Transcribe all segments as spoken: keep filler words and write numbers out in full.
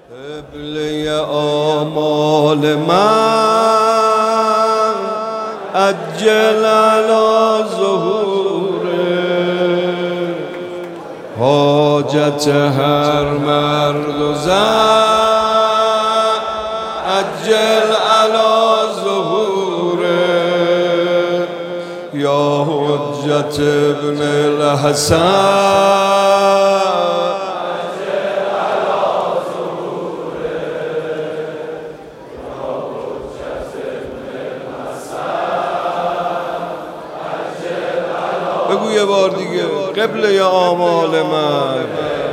قبله آمال من عجل علی ظهوره، حاجت هر مرد و زن عجل علی ظهوره، یا حجت ابن الحسن بگو یه بار دیگه. قبله آمال من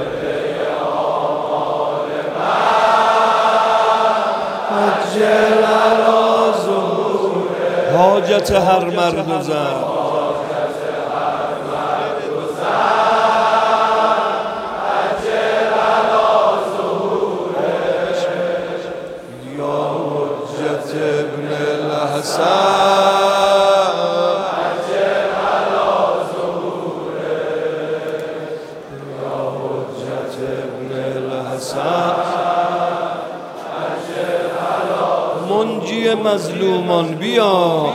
عجل علی ظهوره، حاجت هر مرد و زن عجل علی ظهوره، یا حجت ابن الحسن منجی مظلومان بیا،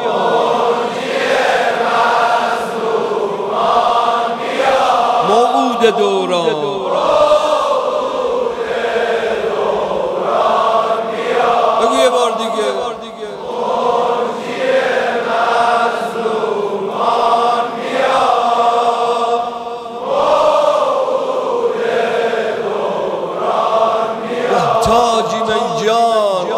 موعود دوران بگو یه بار دیگه. تاجی من جان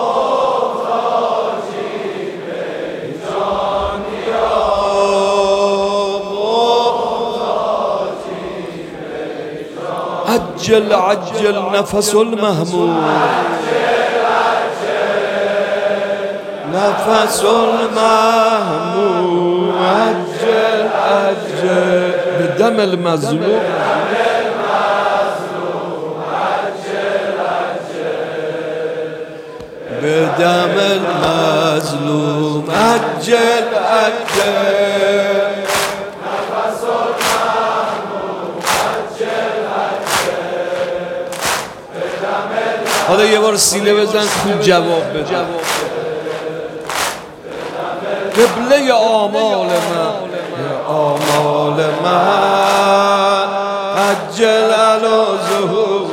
عجل عجل نفس المهموم، نفس المهموم عجل عجل بدم المظلوم، بدم المظلوم عجل عجل نفس المهموم عجل عجل بدم المظلوم. حالا یه بار سینه بزن خوب جواب بده. قبله آمال من، آمال من عجل علی ظهوره،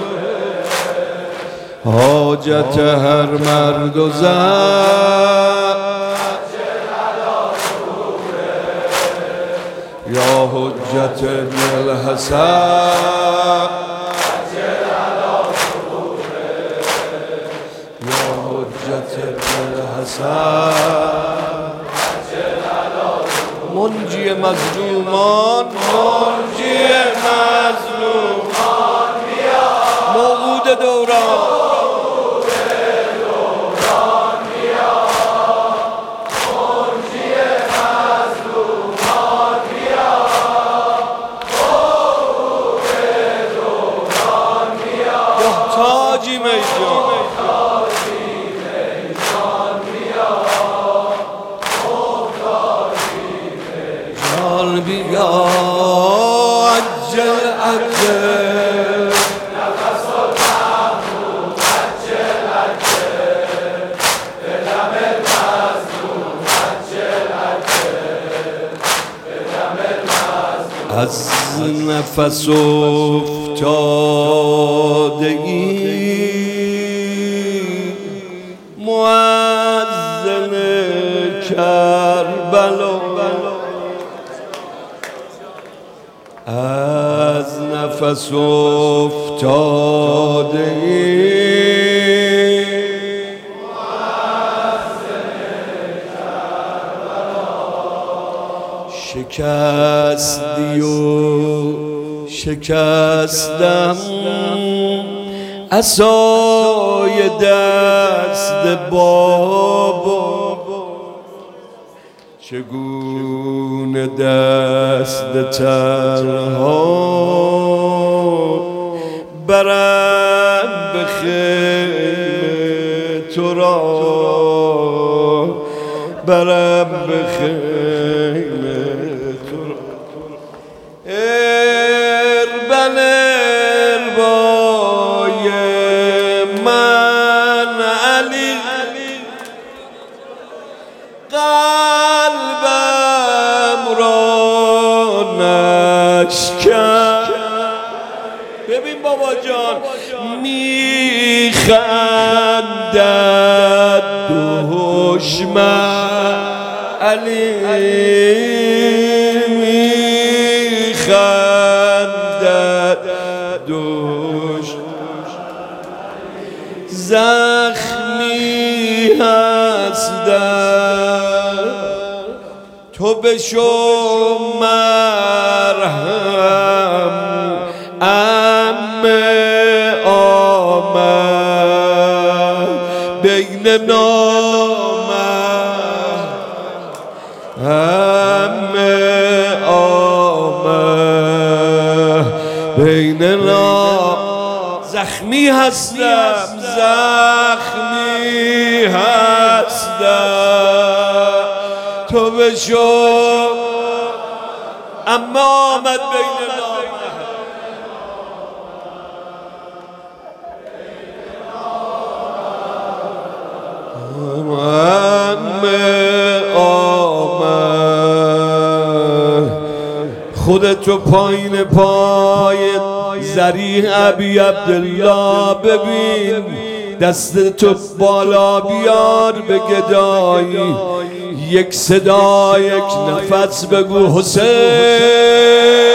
حاجت هر مرد و زن عجل علی ظهوره، یا حجت ابن الحسن عجل علی ظهوره، یا حجت ابن الحسن عجل علی ظهوره، منجی مظلومان منجی مظلومان بیا، موعود دوران تاجی میجان جان بیا، عجل عجل نفس المهموم عجل عجل بدم المظلوم عجل عجل بدم المظلوم. از نفس افتادگی مؤذن کربلا، از نفس افتادگی مؤذن کربلا، شکستی و شکستم عصای دست بابا، چگونه دست تنها برم به خیمه تو را، برم به خیمه تو را. اربن اربای من جان میخندد دشمن علی میخندد دشمن زخمی هستم تو بشو مرهم عمه آمد بین نامه عمه آمد بین نامه زخمی هستم زخمی هستم تو بشو اما آمد بین نامه عمه آمد خودتو پایین پای زریح ابی عبدالله ببین دست تو بالا بیار به گدایی یک صدا یک نفس بگو حسین